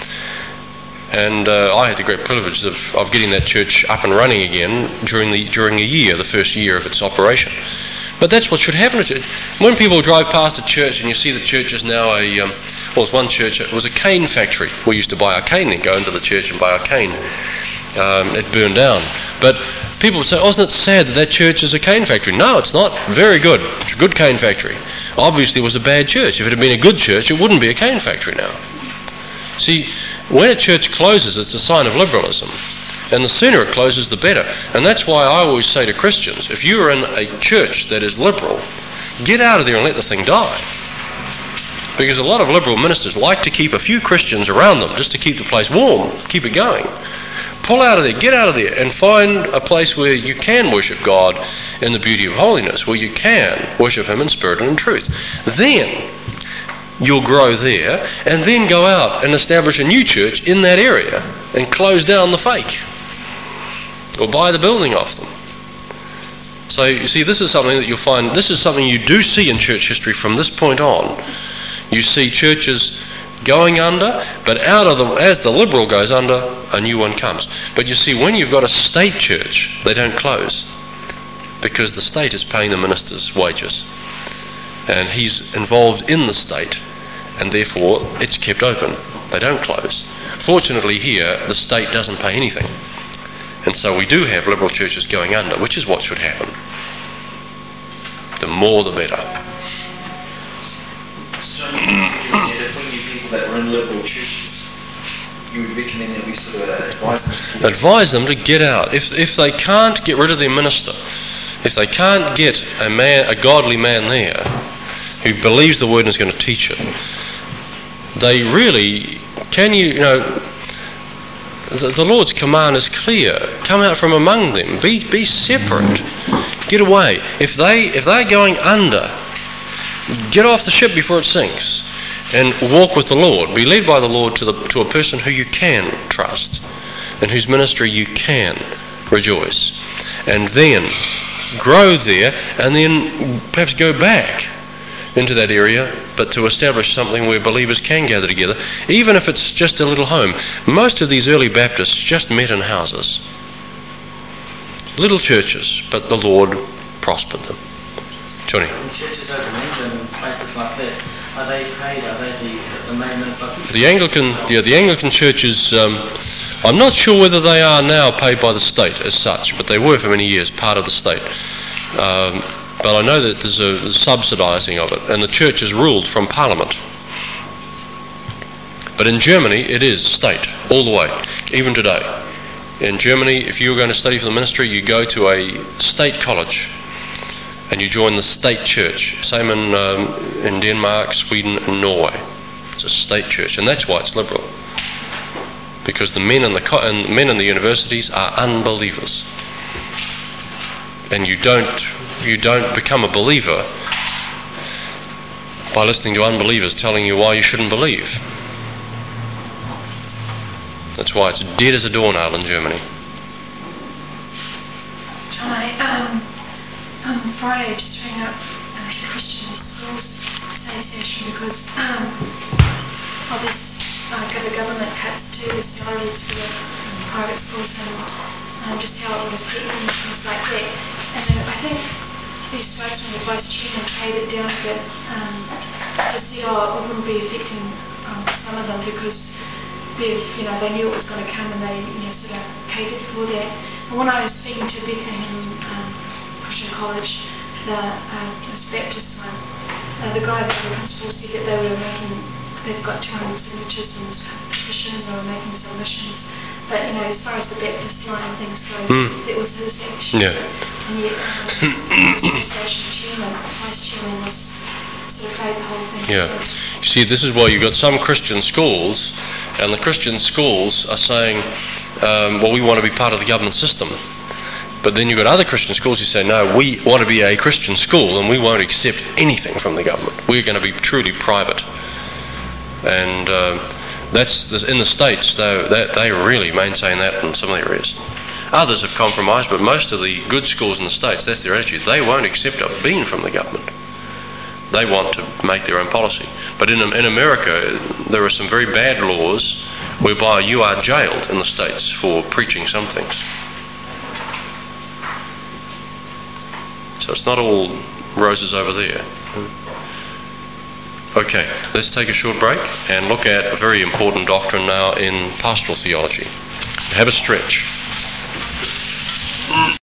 And I had the great privilege of getting that church up and running again during a year, the first year of its operation. But that's what should happen to church. When people drive past a church and you see the church is now there's one church, it was a cane factory. We used to buy our cane and go into the church and buy our cane. It burned down. But people would say, isn't it sad that church is a cane factory? No, it's not. Very good. It's a good cane factory. Obviously it was a bad church. If it had been a good church, it wouldn't be a cane factory now. See, when a church closes, it's a sign of liberalism. And the sooner it closes, the better. And that's why I always say to Christians, if you are in a church that is liberal, get out of there and let the thing die. Because a lot of liberal ministers like to keep a few Christians around them just to keep the place warm, keep it going. Pull out of there, get out of there, and find a place where you can worship God in the beauty of holiness, where you can worship Him in spirit and in truth. Then you'll grow there, and then go out and establish a new church in that area and close down the fake or buy the building off them. So you see, this is something that you'll find, this is something you do see in church history from this point on. You see churches going under, but as the liberal goes under, a new one comes. But you see, when you've got a state church, they don't close because the state is paying the minister's wages. And he's involved in the state, and therefore it's kept open. They don't close. Fortunately here, the state doesn't pay anything. And so we do have liberal churches going under, which is what should happen. The more the better. So when you people that were in liberal churches, you would recommend that we sort of advise them? Advise them to get out. If they can't get rid of their minister, if they can't get a godly man there who believes the word and is going to teach it, they really, the Lord's command is clear. Come out from among them. Be separate. Get away. If they're going under, get off the ship before it sinks and walk with the Lord. Be led by the Lord to a person who you can trust. in whose ministry you can rejoice, and then grow there, and then perhaps go back into that area, but to establish something where believers can gather together, even if it's just a little home. Most of these early Baptists just met in houses, little churches, but the Lord prospered them. Johnny? In churches over in England and places like that, are they paid? Are they the main minister? The Anglican churches, I'm not sure whether they are now paid by the state as such, but they were for many years part of the state. But I know that there's a subsidising of it, and the church is ruled from Parliament. But in Germany, it is state all the way, even today. In Germany, if you're going to study for the ministry, you go to a state college and you join the state church. Same in Denmark, Sweden and Norway. It's a state church, and that's why it's liberal. Because the men in the universities are unbelievers. And you don't become a believer by listening to unbelievers telling you why you shouldn't believe. That's why it's dead as a doornail in Germany. John, on Friday I just rang up the Christian Schools Association because of this the government cuts to the salaries for the private schools and just how it was treated and things like that. And I think the spokesman, the vice chairman, paid it down a bit, just said, it wouldn't be affecting some of them because they knew it was going to come and they sort of catered for that. And when I was speaking to Bethlehem Christian College, this Baptist one, the guy, the principal, said that they've got 200 signatures on this petition, they were making submissions. But as far as the Baptist line of things go, it was his action. Yeah. And yet, the association chairman, vice chairman, was sort of paid the whole thing. Yeah. You see, this is why you've got some Christian schools, and the Christian schools are saying, we want to be part of the government system. But then you've got other Christian schools who say, no, we want to be a Christian school and we won't accept anything from the government. We're going to be truly private. And that's in the States, they really maintain that in some of the areas. Others have compromised, but most of the good schools in the States, that's their attitude. They won't accept a bean from the government. They want to make their own policy. But in America, there are some very bad laws whereby you are jailed in the States for preaching some things. So it's not all roses over there. Okay, let's take a short break and look at a very important doctrine now in pastoral theology. Have a stretch.